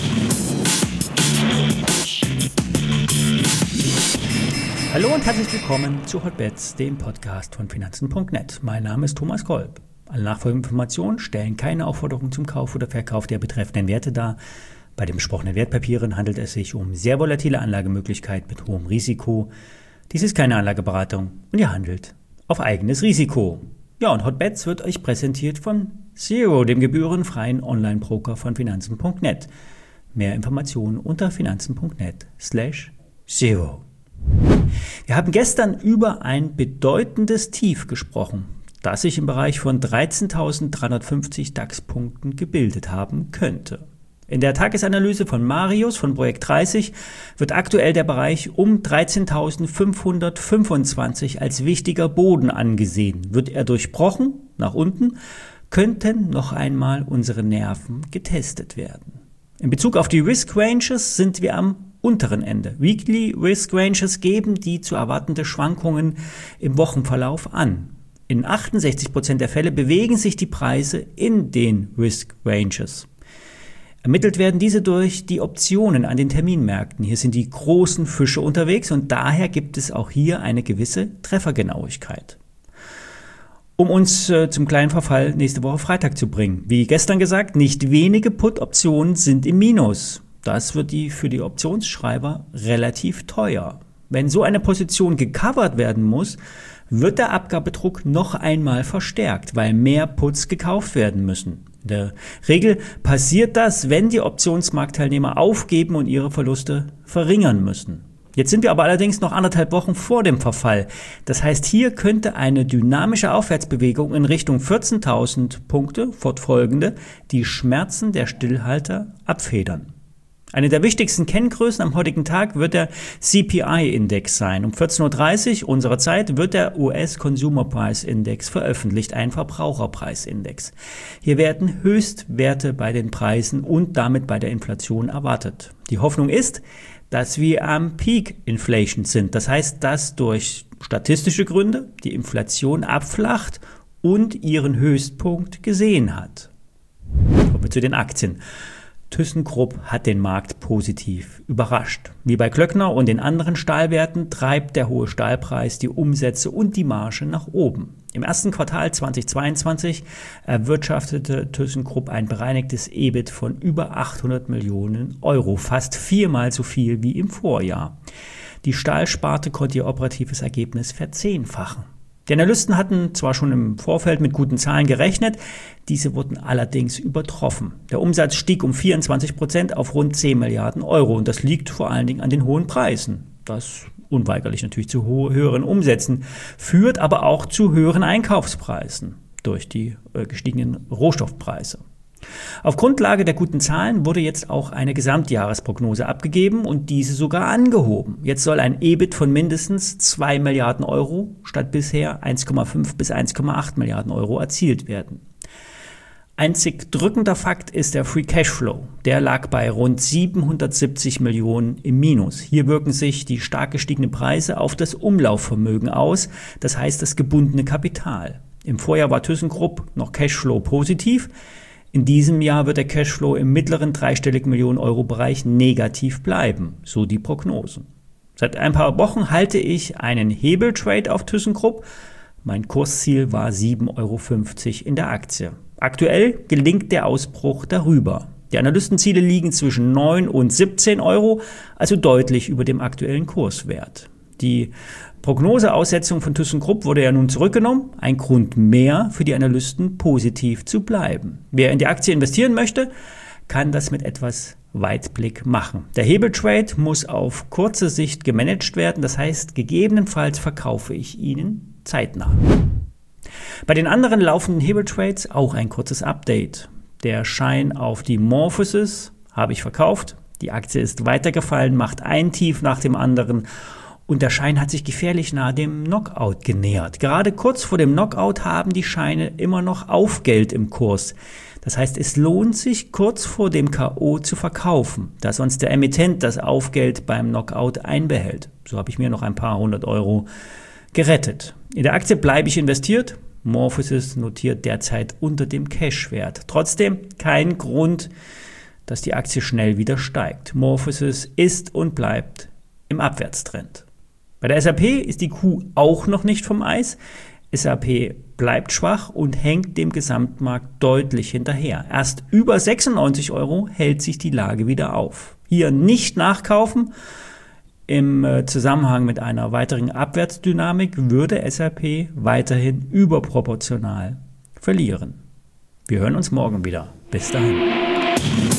Hallo und herzlich willkommen zu Hotbets, dem Podcast von Finanzen.net. Mein Name ist Thomas Kolb. Alle nachfolgenden Informationen stellen keine Aufforderung zum Kauf oder Verkauf der betreffenden Werte dar. Bei den besprochenen Wertpapieren handelt es sich um sehr volatile Anlagemöglichkeit mit hohem Risiko. Dies ist keine Anlageberatung und ihr handelt auf eigenes Risiko. Ja, und Hotbets wird euch präsentiert von Zero, dem gebührenfreien Online-Broker von Finanzen.net. Mehr Informationen unter finanzen.net/zero. Wir haben gestern über ein bedeutendes Tief gesprochen, das sich im Bereich von 13.350 DAX-Punkten gebildet haben könnte. In der Tagesanalyse von Marius von Projekt 30 wird aktuell der Bereich um 13.525 als wichtiger Boden angesehen. Wird er durchbrochen, nach unten, könnten noch einmal unsere Nerven getestet werden. In Bezug auf die Risk Ranges sind wir am unteren Ende. Weekly Risk Ranges geben die zu erwartende Schwankungen im Wochenverlauf an. In 68% der Fälle bewegen sich die Preise in den Risk Ranges. Ermittelt werden diese durch die Optionen an den Terminmärkten. Hier sind die großen Fische unterwegs und daher gibt es auch hier eine gewisse Treffergenauigkeit. Um uns zum kleinen Verfall nächste Woche Freitag zu bringen. Wie gestern gesagt, nicht wenige Put-Optionen sind im Minus. Das wird für die Optionsschreiber relativ teuer. Wenn so eine Position gecovert werden muss, wird der Abgabedruck noch einmal verstärkt, weil mehr Puts gekauft werden müssen. In der Regel passiert das, wenn die Optionsmarktteilnehmer aufgeben und ihre Verluste verringern müssen. Jetzt sind wir aber allerdings noch 1,5 Wochen vor dem Verfall. Das heißt, hier könnte eine dynamische Aufwärtsbewegung in Richtung 14.000 Punkte, fortfolgende, die Schmerzen der Stillhalter abfedern. Eine der wichtigsten Kenngrößen am heutigen Tag wird der CPI-Index sein. Um 14.30 Uhr unserer Zeit wird der US Consumer Price Index veröffentlicht, ein Verbraucherpreisindex. Hier werden Höchstwerte bei den Preisen und damit bei der Inflation erwartet. Die Hoffnung ist, dass wir am Peak Inflation sind. Das heißt, dass durch statistische Gründe die Inflation abflacht und ihren Höchstpunkt gesehen hat. Kommen wir zu den Aktien. ThyssenKrupp hat den Markt positiv überrascht. Wie bei Klöckner und den anderen Stahlwerten treibt der hohe Stahlpreis die Umsätze und die Marge nach oben. Im ersten Quartal 2022 erwirtschaftete ThyssenKrupp ein bereinigtes EBIT von über 800 Millionen Euro, fast 4-mal so viel wie im Vorjahr. Die Stahlsparte konnte ihr operatives Ergebnis verzehnfachen. Die Analysten hatten zwar schon im Vorfeld mit guten Zahlen gerechnet, diese wurden allerdings übertroffen. Der Umsatz stieg um 24% auf rund 10 Milliarden Euro und das liegt vor allen Dingen an den hohen Preisen. Das unweigerlich natürlich zu höheren Umsätzen führt, aber auch zu höheren Einkaufspreisen durch die gestiegenen Rohstoffpreise. Auf Grundlage der guten Zahlen wurde jetzt auch eine Gesamtjahresprognose abgegeben und diese sogar angehoben. Jetzt soll ein EBIT von mindestens 2 Milliarden Euro statt bisher 1,5 bis 1,8 Milliarden Euro erzielt werden. Einzig drückender Fakt ist der Free Cashflow. Der lag bei rund 770 Millionen im Minus. Hier wirken sich die stark gestiegenen Preise auf das Umlaufvermögen aus, das heißt das gebundene Kapital. Im Vorjahr war ThyssenKrupp noch Cashflow positiv. In diesem Jahr wird der Cashflow im mittleren dreistelligen Millionen-Euro-Bereich negativ bleiben, so die Prognosen. Seit ein paar Wochen halte ich einen Hebeltrade auf ThyssenKrupp. Mein Kursziel war 7,50 Euro in der Aktie. Aktuell gelingt der Ausbruch darüber. Die Analystenziele liegen zwischen 9 und 17 Euro, also deutlich über dem aktuellen Kurswert. Die Prognoseaussetzung von ThyssenKrupp wurde ja nun zurückgenommen. Ein Grund mehr für die Analysten, positiv zu bleiben. Wer in die Aktie investieren möchte, kann das mit etwas Weitblick machen. Der Hebeltrade muss auf kurze Sicht gemanagt werden. Das heißt, gegebenenfalls verkaufe ich Ihnen zeitnah. Bei den anderen laufenden Hebeltrades auch ein kurzes Update. Der Schein auf die Morphosis habe ich verkauft. Die Aktie ist weitergefallen, macht ein Tief nach dem anderen. Und der Schein hat sich gefährlich nahe dem Knockout genähert. Gerade kurz vor dem Knockout haben die Scheine immer noch Aufgeld im Kurs. Das heißt, es lohnt sich, kurz vor dem K.O. zu verkaufen, da sonst der Emittent das Aufgeld beim Knockout einbehält. So habe ich mir noch ein paar 100 Euro gerettet. In der Aktie bleibe ich investiert. Morphosis notiert derzeit unter dem Cashwert. Trotzdem kein Grund, dass die Aktie schnell wieder steigt. Morphosis ist und bleibt im Abwärtstrend. Bei der SAP ist die Kuh auch noch nicht vom Eis. SAP bleibt schwach und hängt dem Gesamtmarkt deutlich hinterher. Erst über 96 € hält sich die Lage wieder auf. Hier nicht nachkaufen. Im Zusammenhang mit einer weiteren Abwärtsdynamik würde SAP weiterhin überproportional verlieren. Wir hören uns morgen wieder. Bis dahin.